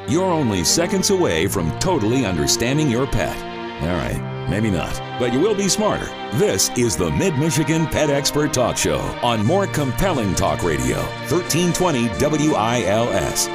You're only seconds away from totally understanding your pet. All right, maybe not, but you will be smarter. This is the Mid-Michigan Pet Expert Talk Show on More Compelling Talk Radio, 1320 WILS.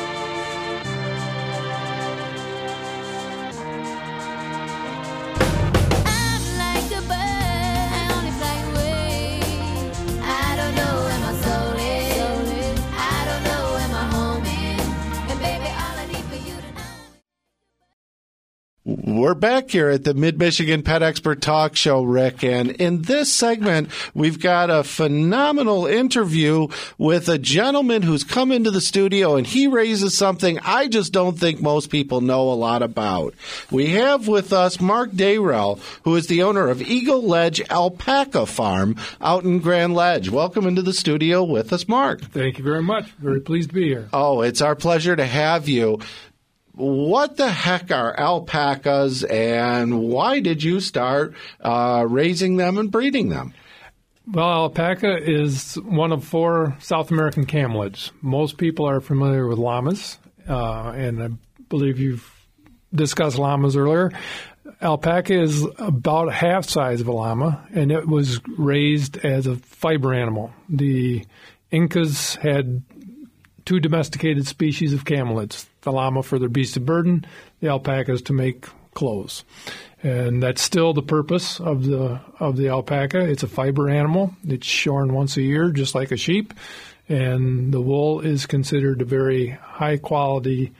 We're back here at the Mid-Michigan Pet Expert Talk Show, Rick, and in this segment, we've got a phenomenal interview with a gentleman who's come into the studio, and he raises something I just don't think most people know a lot about. We have with us Mark Dayrell, who is the owner of Eagle Ledge Alpaca Farm out in Grand Ledge. Welcome into the studio with us, Mark. Thank you very much. Very pleased to be here. Oh, it's our pleasure to have you. What the heck are alpacas, and why did you start raising them and breeding them? Well, alpaca is one of 4 South American camelids. Most people are familiar with llamas, and I believe you've discussed llamas earlier. Alpaca is about half size of a llama, and it was raised as a fiber animal. The Incas had 2 domesticated species of camelids, the llama for their beast of burden, the alpacas to make clothes. And that's still the purpose of the alpaca. It's a fiber animal. It's shorn once a year, just like a sheep. And the wool is considered a very high-quality,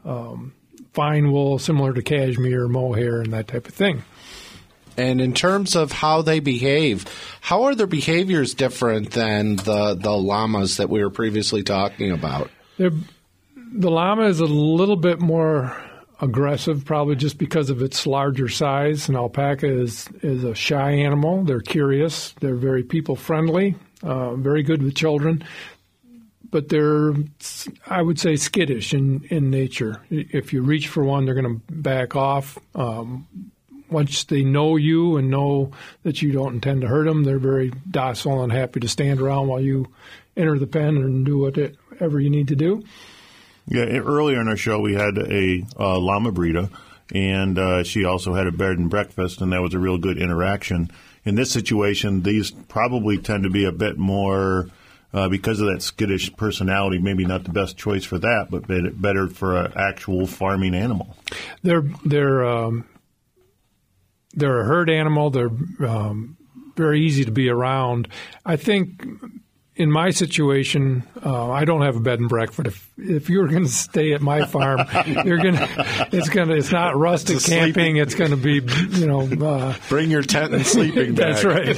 fine wool, similar to cashmere, mohair, and that type of thing. And in terms of how they behave, how are their behaviors different than the llamas that we were previously talking about? The llama is a little bit more aggressive, probably just because of its larger size. An alpaca is a shy animal. They're curious. They're very people-friendly, very good with children. But they're, I would say, skittish in nature. If you reach for one, they're going to back off. Once they know you and know that you don't intend to hurt them, they're very docile and happy to stand around while you enter the pen and do whatever you need to do. Yeah, earlier in our show, we had a llama breeder, and she also had a bed and breakfast, and that was a real good interaction. In this situation, these probably tend to be a bit more, because of that skittish personality, maybe not the best choice for that, but better for an actual farming animal. They're a herd animal. They're very easy to be around. I think in my situation, I don't have a bed and breakfast. If you're going to stay at my farm, it's not rustic camping. It's going to be, bring your tent and sleeping bag. That's right.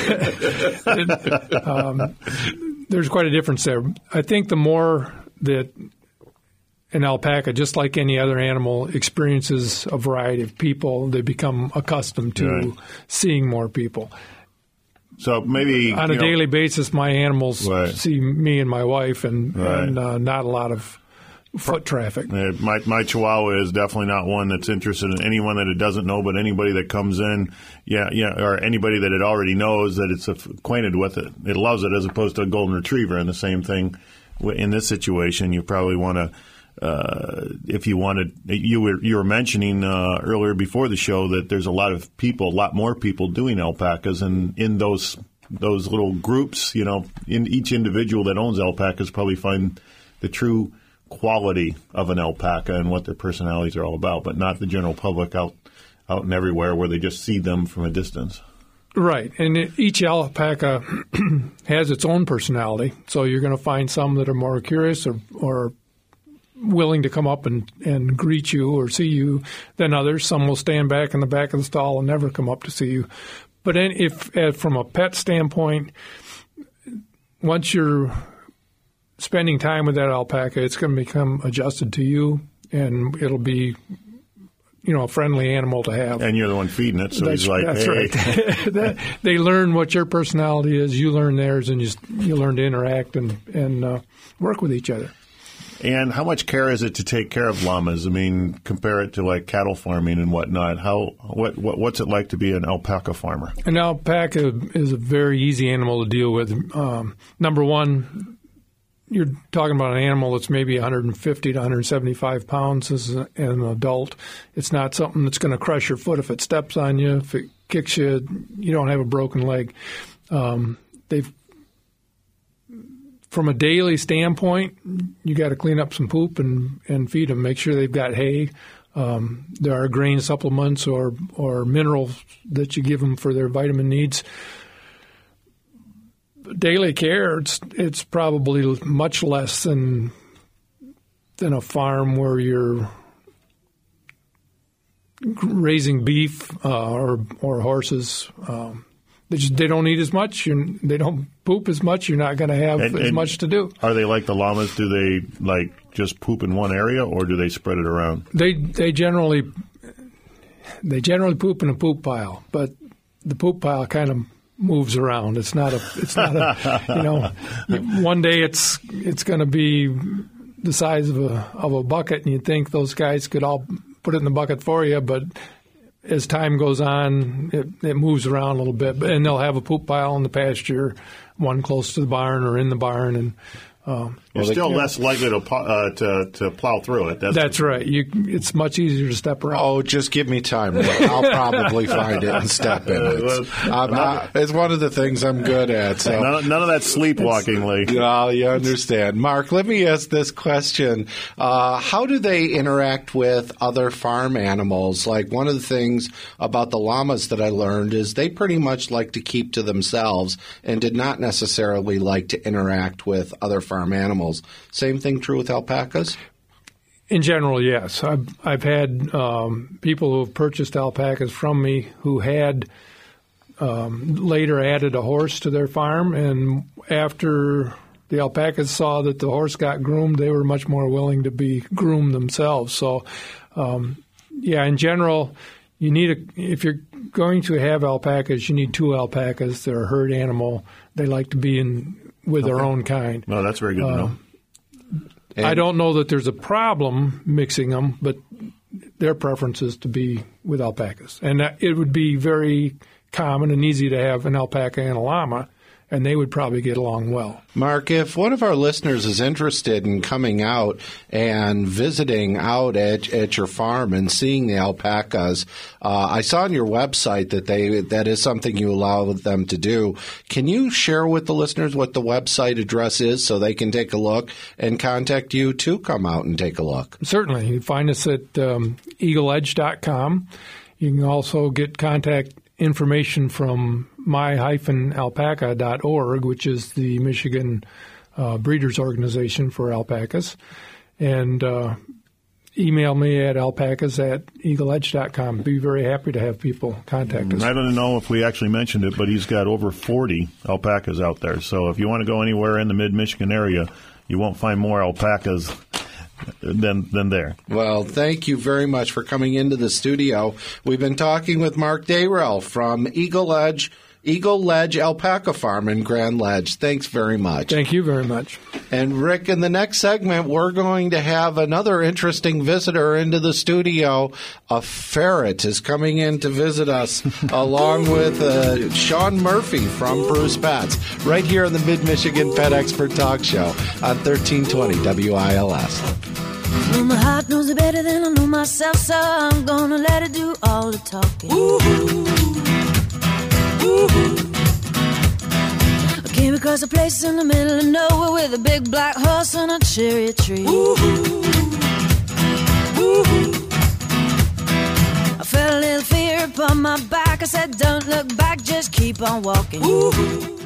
There's quite a difference there. I think the more that an alpaca, just like any other animal, experiences a variety of people, they become accustomed to seeing more people. So maybe on a daily basis, my animals see me and my wife, and not a lot of foot traffic. My Chihuahua is definitely not one that's interested in anyone that it doesn't know, but anybody that comes in, or anybody that it already knows that it's acquainted with it. It loves it, as opposed to a golden retriever. And the same thing in this situation, you probably want to. If you wanted, you were mentioning earlier before the show that there's a lot more people doing alpacas, and in those little groups, in each individual that owns alpacas probably find the true quality of an alpaca and what their personalities are all about, but not the general public out and everywhere where they just see them from a distance. Right, and each alpaca has its own personality, so you're going to find some that are more curious or willing to come up and greet you or see you than others. Some will stand back in the back of the stall and never come up to see you. But if from a pet standpoint, once you're spending time with that alpaca, it's going to become adjusted to you, and it'll be, a friendly animal to have. And you're the one feeding it, so he's like, that's hey. Right. They learn what your personality is, you learn theirs, and you learn to interact and work with each other. And how much care is it to take care of llamas? I mean, compare it to like cattle farming and whatnot. What's it like to be an alpaca farmer? An alpaca is a very easy animal to deal with. Number one, you're talking about an animal that's maybe 150 to 175 pounds as an adult. It's not something that's going to crush your foot if it steps on you. If it kicks you, you don't have a broken leg. From a daily standpoint, you got to clean up some poop and feed them. Make sure they've got hay. There are grain supplements or minerals that you give them for their vitamin needs. Daily care, it's probably much less than a farm where you're raising beef or horses. They don't eat as much. They don't poop as much. You're not going to have as much to do. Are they like the llamas? Do they just poop in one area, or do they spread it around? They generally poop in a poop pile, but the poop pile kind of moves around. It's not a one day it's going to be the size of a bucket, and you'd think those guys could all put it in the bucket for you, but as time goes on, it moves around a little bit, and they'll have a poop pile in the pasture, one close to the barn or in the barn, and you're still less likely to plow through it. That's right. It's much easier to step around. Oh, just give me time. I'll probably find it and step in it. It's one of the things I'm good at. So. None of that sleepwalking, Lee. No, you understand. Mark, let me ask this question. How do they interact with other farm animals? Like, one of the things about the llamas that I learned is they pretty much like to keep to themselves and did not necessarily like to interact with other farm animals. Same thing true with alpacas? In general, yes. I've had people who have purchased alpacas from me who had later added a horse to their farm, and after the alpacas saw that the horse got groomed, they were much more willing to be groomed themselves. So, in general, if you're going to have alpacas, you need 2 alpacas. They're a herd animal. They like to be with their own kind. No, that's very good to know. I don't know that there's a problem mixing them, but their preference is to be with alpacas. And it would be very common and easy to have an alpaca and a llama, and they would probably get along well. Mark, if one of our listeners is interested in coming out and visiting out at your farm and seeing the alpacas, I saw on your website that is something you allow them to do. Can you share with the listeners what the website address is so they can take a look and contact you to come out and take a look? Certainly. You can find us at eagleedge.com. You can also get contact information from my-alpaca.org, which is the Michigan breeders organization for alpacas, and email me at alpacas@eagleedge.com. Be very happy to have people contact us. I don't know if we actually mentioned it, but he's got over 40 alpacas out there. So if you want to go anywhere in the mid-Michigan area, you won't find more alpacas than there. Well, thank you very much for coming into the studio. We've been talking with Mark Dayrell from Eagle Ledge Alpaca Farm in Grand Ledge. Thanks very much. Thank you very much. And Rick, in the next segment, we're going to have another interesting visitor into the studio. A ferret is coming in to visit us along with Sean Murphy from Bruce Pets, right here on the Mid-Michigan Pet Expert Talk Show on 1320 WILS. Well, my heart knows it better than I know myself, so I'm gonna let it do all the talking. Ooh-hoo. Ooh-hoo. I came across a place in the middle of nowhere with a big black horse and a cherry tree. Ooh-hoo. Ooh-hoo. I felt a little fear upon my back. I said, don't look back, just keep on walking. Ooh-hoo.